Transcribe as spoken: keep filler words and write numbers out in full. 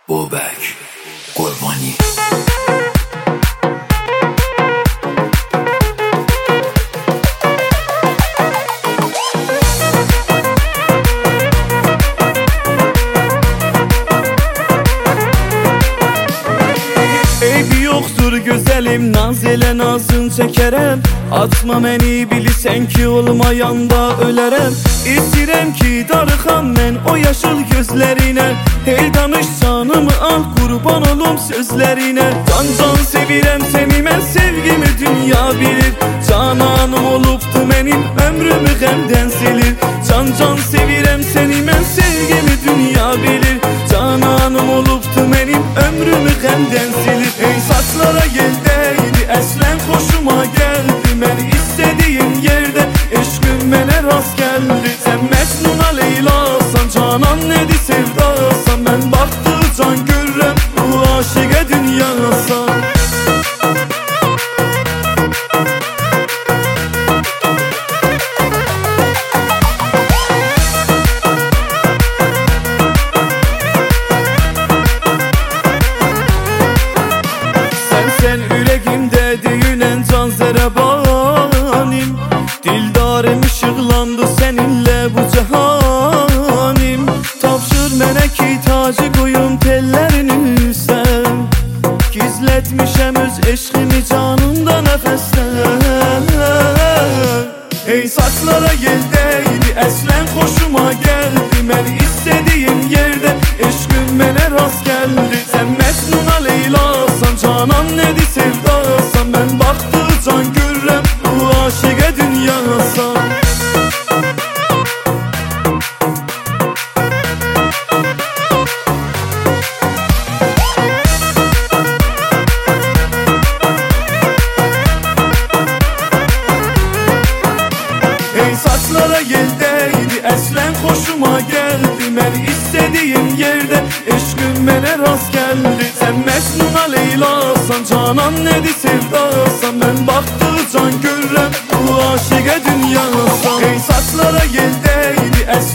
Bobek Qurbani. Eybi yoxdur gözəlim, naz elə nazın çəkərəm. Atma məni, bilirsən ki olmayanda ölərəm. İstəyirəm ki darıxam mən o yaşıl gözlərinə. Hey danış canımı al, qurban olum sözlərinə. Can can sevirəm səni mən, sevgimi dünya bilir. Cananım olubdu mənim, ömrümü qəmdən silir. Can can sevirəm səni mən, sevgimi dünya bilir. Cananım olubdu mənim, ömrümü qəmdən silir. Ey saçlara gel değdi, əslən xoşuma gəldi. Mən istədiyim yerdə eşqim mənə rast gəldi. Sən Məcnuna Leylasan, canan nədir sevdasan. Mən baxdı can görürəm, bu aşiqə dünyasan. Sen ürəyimdə deyilən can zərəbanim. Dildarım işıqlandı səninlə bu cahanim. Tapşır mənə ki tacı qoyum tellərin üstən. Gizlətmişəm öz eşqimi canımda nəfəsdən. Ey saçlara gel değdi, əslən xoşuma gəldi. Mən istədiyim yerdə eşqim mənə rast gəldi. Sən Məcnuna Leylasan, canan nədir sevdasan. Mən baxdı can görürəm, bu aşiqə dünyasan. Ey saçlara gel değdi, əslən xoşuma gəldi. Mən istədiyim yerdə eşqim mənə rast gəldi. Sən Məcnuna Leylasan, canan nədir sevdasan. Mən baxdı can görürəm, bu aşiqə dünyasan. Ey saçlara gel değdi, əslən